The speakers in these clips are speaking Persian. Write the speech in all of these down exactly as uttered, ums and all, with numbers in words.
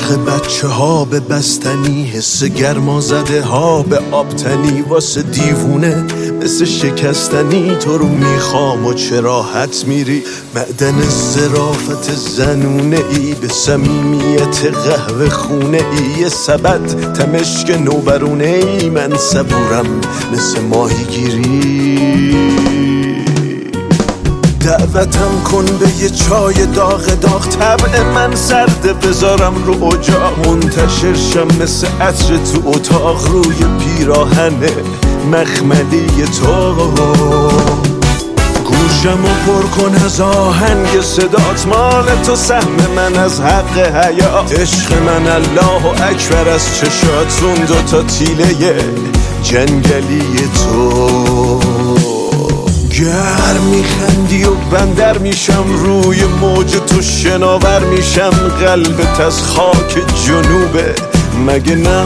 عشق بچه ها به بستنی، حس گرما زده ها به آبتنی، واسه دیوونه مثل شکستنی تو رو میخوام و چه راحت میری. معدن ظرافت زنونه ای به صمیمیت قهوه خونه ای، یه سبد تمشک نوبرونه ای، من صبورم مثل ماهیگیری. دعوتم کن به یه چای داغ داغ، طبع من سرده بذارم رو اجاق، منتشر شم مثل عطر تو اتاق روی پیراهن مخملی تو. گوشم و پر کن از آهنگ صدات، مال تو سهم من از حق حیات، عشق من الله و اکبر از چشات، اون دوتا تیله جنگلی تو. گر میخندی و بندر میشم روی موج تو، شناور میشم قلبت از خاک جنوبه مگه نه؟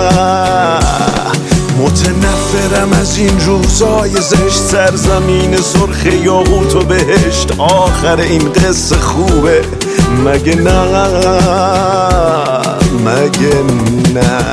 متنفرم از این روزای زشت، سرزمین سرخ یاقوت و بهشت، آخر این قصه خوبه مگه نه؟ مگه نه؟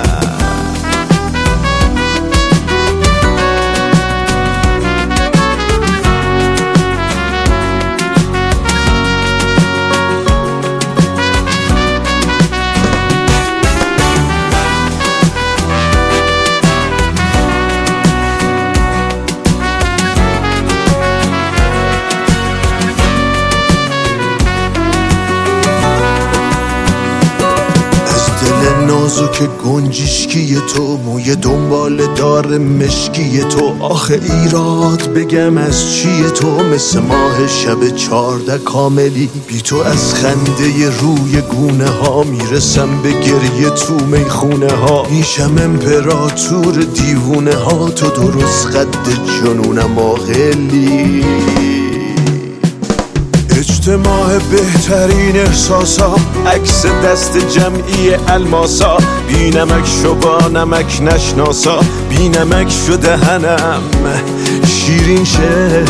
نازک گنجشکی تو، موی دنبال دار مشکی تو، آخه ایراد بگم از چیه تو، مثل ماه شب چارده کاملی، بی تو از خنده روی گونه ها میرسم به گریه تو میخونه ها، میشم امپراتور دیوونه ها، تو درست قد جنونم آقلی. اجتماع بهترین احساسام، عکس دست جمعی الماسا، بی نمک شو با نمک نشناسا، بی نمک شو دهنم شیرین شه.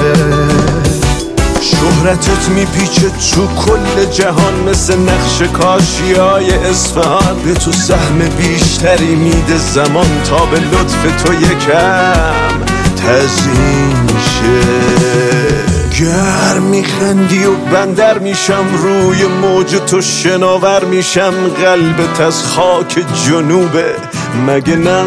شهرتت میپیچه تو کل جهان مثل نقش کاشیای اصفهان، به تو سهم بیشتری میده زمان تا به لطف تو یکم تزیین شه. گر میخندی و بندر میشم روی موج تو، شناور میشم قلبت از خاک جنوبه مگه نه؟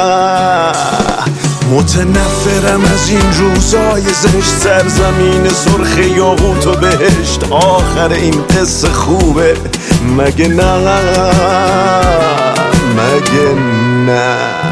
متنفرم از این روزای زشت، سرزمین سرخ یاقوت و بهشت، آخر این قصه خوبه مگه نه؟ مگه نه؟